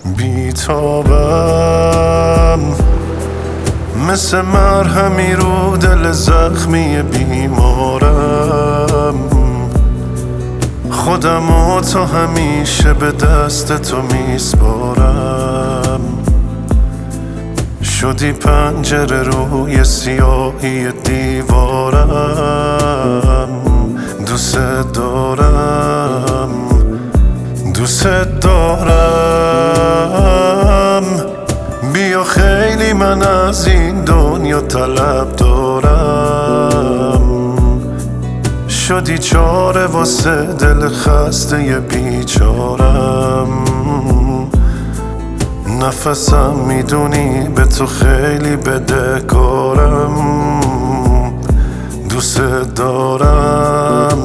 بیتابم مثل مرهمی رو دل زخمی بیمارم. خودمو تا همیشه به دست تو میسپارم. شدی پنجره روی سیاهی دیوارم. دوست دارم، دوست دارم. بیا خیلی من از این دنیا طلب دارم. شدی چاره واسه دل خسته بیچارم. نفسم میدونی به تو خیلی بدهکارم. دوست دارم.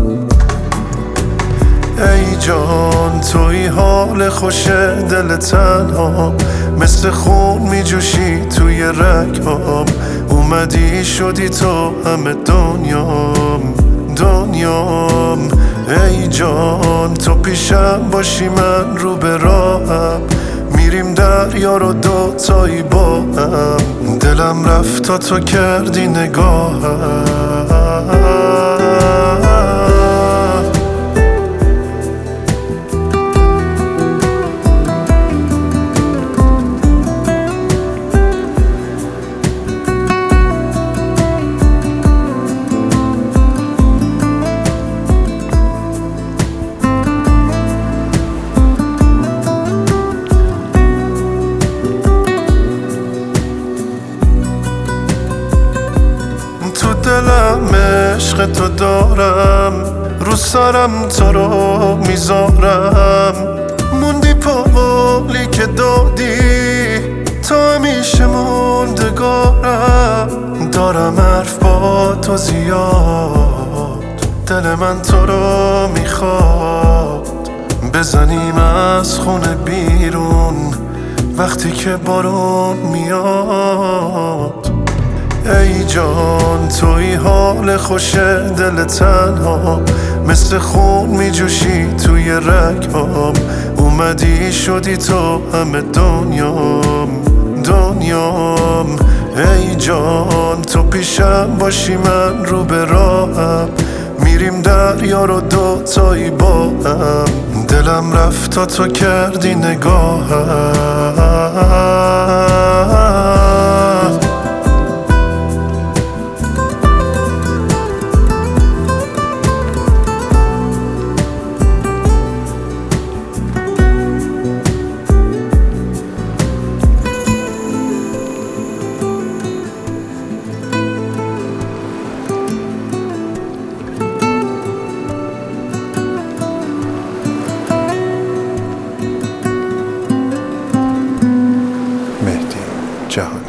ای جان توی حال خوش دل تنها، مثل خون میجوشی توی رگام. اومدی شدی تو همه دنیام. ای جان تو پیشم باشی من رو به راهم. میریم دریا رو دوتایی با هم. دلم رفت تا تو کردی نگاهم. تو دلم عشق تو دارم، رو سرم تو رو میذارم. موندی پاولی که دادی، تا همیشه موندگارم. دارم حرف با تو زیاد، دل من تو رو میخواد. بزنیم از خونه بیرون وقتی که بارون میاد. ای جان توی حال خوش دل تنها، مثل خون میجوشی توی رگام. اومدی شدی تو همه دنیام. ای جان تو پیشم باشی من رو به راهم. میریم دریا رو دوتایی با هم. دلم رفت تا تو کردی نگاهم. مهدی جهانی.